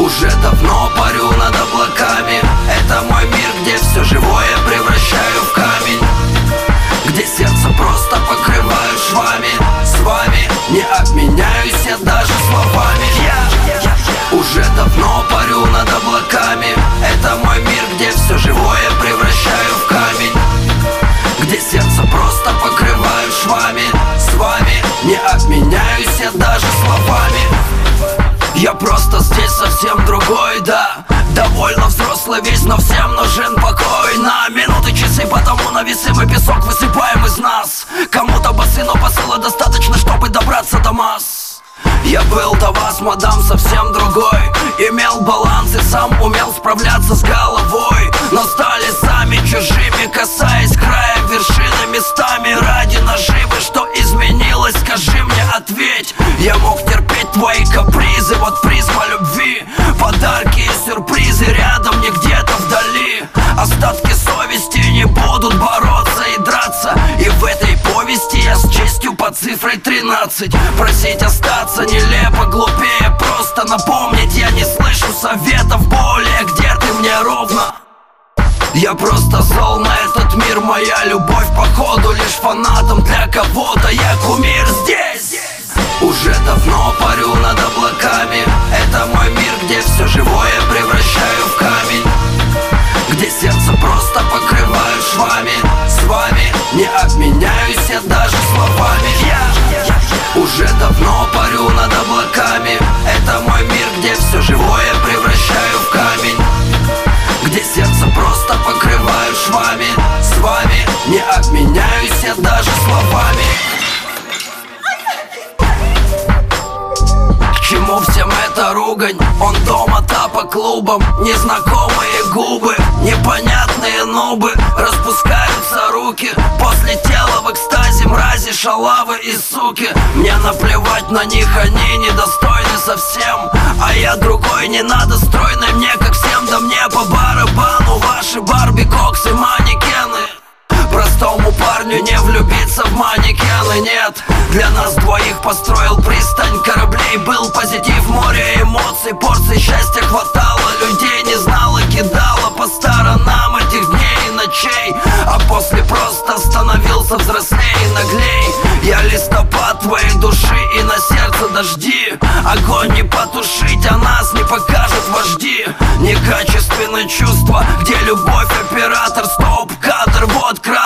Уже давно парю над облаками. Это мой мир, где все живое превращаю в камень, где сердце просто покрываю швами. С вами не обменяюсь я даже словами. Уже давно парю над облаками. Это мой мир, где все живое превращаю в камень, где сердце просто покрываю швами. С вами не обменяюсь я даже словами. Я просто здесь совсем другой, да. Довольно взрослый весь, но всем нужен покой. На минуты, часы, потому на весы мы песок высыпаем из нас. Кому-то басы, но посыла достаточно, чтобы добраться до масс. Я был до вас, мадам, совсем другой. Имел баланс и сам умел справляться с головой. Но стали сами чужими, касаясь края вершины местами. Ради наживы, что изменилось, скажи мне, ответь. Я мог терпеть твои капризы, вот призма любви. Подарки и сюрпризы рядом, не где-то вдали. Остатки совести не будут бороться и драться. И в этой повести я с честью под цифрой 13. Просить остаться нелепо, глупее просто напомнить. Я не слышу советов более, где ты мне ровно. Я просто зол на этот мир, моя любовь походу лишь фанатом для кого-то. Я кумир здесь. Уже давно парю над облаками. Это мой мир, где все живое превращаю в камень, где сердце просто покрываю швами. С вами не обменяюсь я даже словами. Уже давно парю над облаками. Это мой мир, где все живое превращаю в камень, где сердце просто покрываю швами. С вами не обменяюсь я даже словами. К чему всем эта ругань? Он дома, та по клубам. Незнакомые губы, непонятные нубы. Распускаются руки после тела в экстазе. Мрази, шалавы и суки. Мне наплевать на них, они недостойны совсем. А я другой, не надо стройной мне, как всем. Да мне по барабану ваши Барби, коксы, манекены. Простому парню не влюбиться в манекены, нет. Для нас двоих построил пристань кораблей. Был позитив, море эмоций, порций счастья хватало. Людей не знала, кидала по сторонам этих дней и ночей. А после просто становился взрослее и наглей. Я листопад твоей души и на сердце дожди. Огонь не потушить, а нас не покажут вожди. Некачественные чувства, где любовь, оператор, стоп, кадр, вот край.